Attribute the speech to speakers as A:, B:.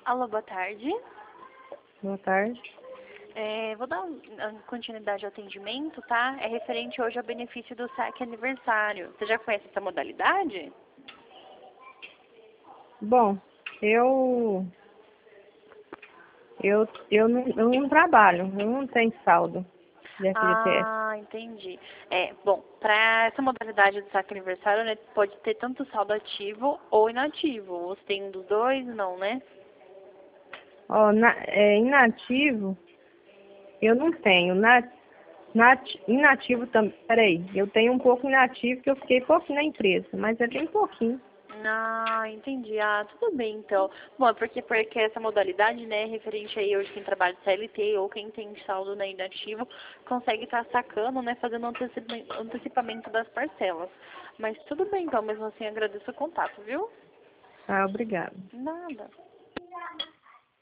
A: Alô, boa tarde.
B: Boa tarde.
A: Vou dar continuidade ao atendimento, tá? É referente hoje ao benefício do saque aniversário. Você já conhece essa modalidade?
B: Bom, eu não trabalho, eu não tenho saldo de FGTS.
A: Ah, entendi. Bom, para essa modalidade do saque aniversário, né, pode ter tanto saldo ativo ou inativo. Você tem um dos dois? Não, né?
B: Ó, inativo, eu não tenho. Inativo também. Peraí, eu tenho um pouco inativo, que eu fiquei pouquinho na empresa, mas é bem pouquinho.
A: Ah, entendi. Ah, tudo bem, então. Bom, é porque essa modalidade, né, referente aí hoje quem trabalha de CLT ou quem tem saldo na inativo, consegue estar sacando, né, fazendo antecipamento das parcelas. Mas tudo bem, então, mesmo assim agradeço o contato, viu?
B: Ah, obrigada.
A: Nada.